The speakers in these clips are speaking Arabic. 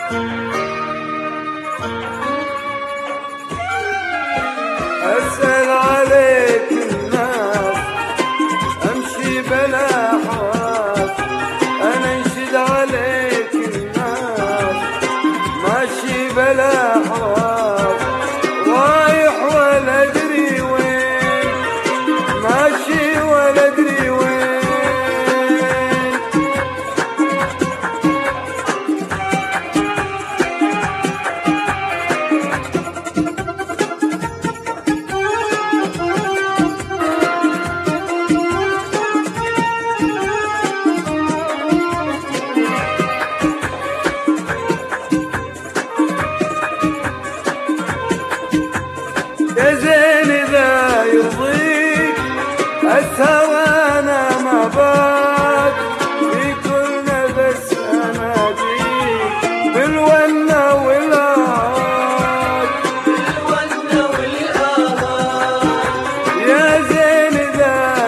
أسأل عليك الناس أمشي بلا حواس، أنا انشد عليك الناس ماشي بلا حواس، رايح ولا أدري وين، ماشي ولا أدري وين. يا زين إذا يرضيك أسهر أنا ما بات، في كل نفس أناديك بالونة والآهات، بالونة والآهات. يا زين إذا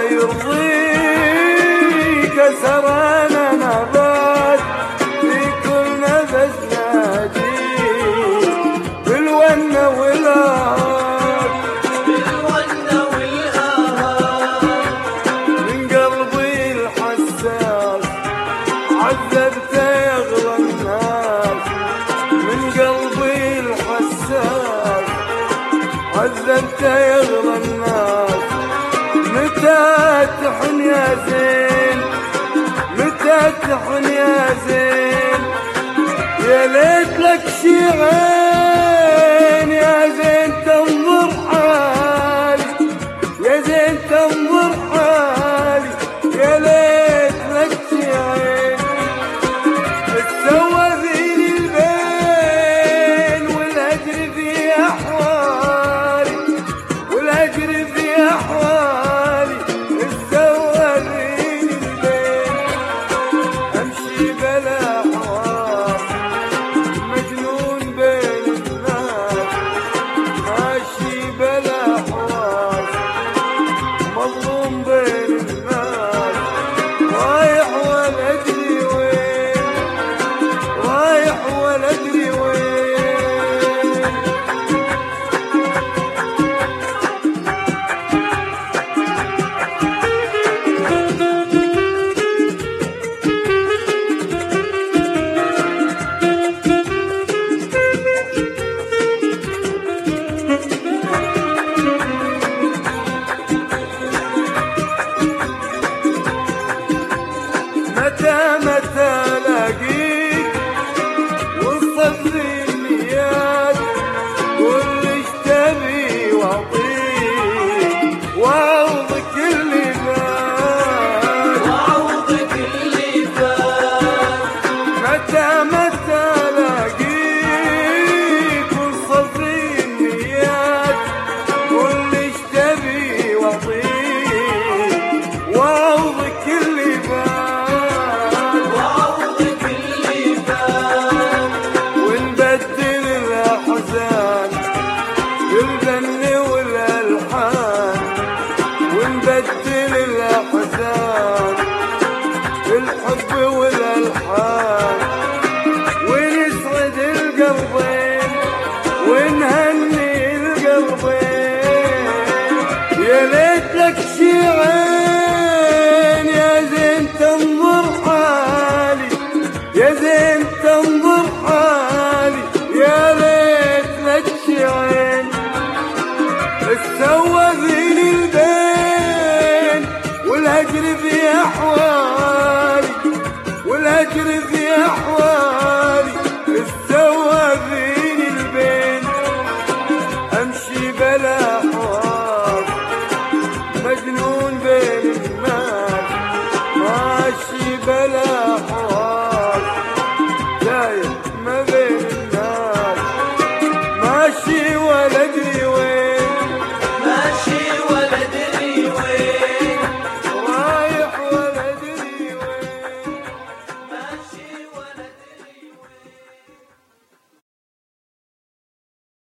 يرضيك أسهر أنا ما بات، في كل نفس ناديك بالونة والآهات. عذبت يغلى الناس من قلبي الحساس، عذبت يغلى الناس. متى تحن يا زين، متى تحن يا زين، يا ليت لك شي عين يا زين تنظر حالي، يا زين تنظر حالي، يا ليت لك شي عين سوى ذيني البين والهجر في أحوالي، والهجر في أحوالي سوى ذيني البين. أمشي بلا حواس مجنون بين الناس، ماشي بلا حواس مظلوم بين الناس، رايح ولا أدري وين، رايح ولا أدري وين. متى لاقيك وسط النيات، قول ايش تبي واعطيك واعوضك اللي فات، وعوضك اللي فات. متى لاقيك وسط النيات، قول ايش تبي واعطيك واعوضك اللي فات. ونبدل الأحزان بالغني والألحان، ونبدل الأحزان بالحب والألحان، ونسعد القلبين ونهني القلبين. يا ليت لك شي عين يا زين تنظر حالي، يا زين تنظر